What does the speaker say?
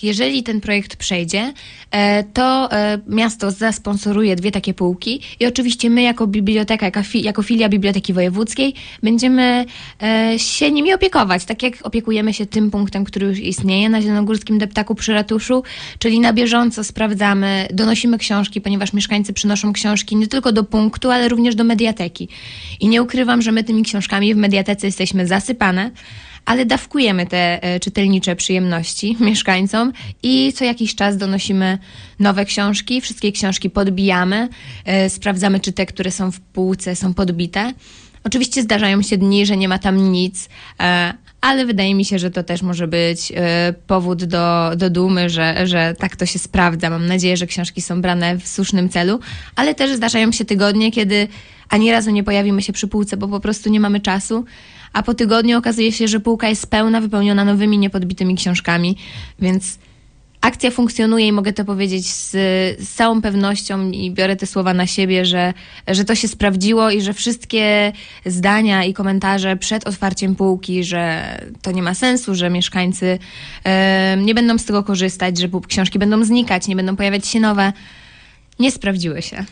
jeżeli ten projekt przejdzie, to miasto zasponsoruje 2 takie półki i oczywiście my jako biblioteka, jako filia Biblioteki Wojewódzkiej będziemy się nimi opiekować, tak jak opiekujemy się tym punktem, który już istnieje na Zielonogórskim Deptaku przy ratuszu, czyli na bieżąco sprawdzamy, donosimy książki, ponieważ mieszkańcy przynoszą książki nie tylko do punktu, ale również do mediateki. I nie ukrywam, że my tymi książkami w mediatece jesteśmy zasypane, ale dawkujemy te czytelnicze przyjemności mieszkańcom i co jakiś czas donosimy nowe książki. Wszystkie książki podbijamy, sprawdzamy, czy te, które są w półce, są podbite. Oczywiście zdarzają się dni, że nie ma tam nic, ale wydaje mi się, że to też może być powód do dumy, że tak to się sprawdza. Mam nadzieję, że książki są brane w słusznym celu, ale też zdarzają się tygodnie, kiedy ani razu nie pojawimy się przy półce, bo po prostu nie mamy czasu, a po tygodniu okazuje się, że półka jest pełna, wypełniona nowymi, niepodbitymi książkami, więc akcja funkcjonuje i mogę to powiedzieć z całą pewnością i biorę te słowa na siebie, że to się sprawdziło i że wszystkie zdania i komentarze przed otwarciem półki, że to nie ma sensu, że mieszkańcy nie będą z tego korzystać, że książki będą znikać, nie będą pojawiać się nowe, nie sprawdziły się.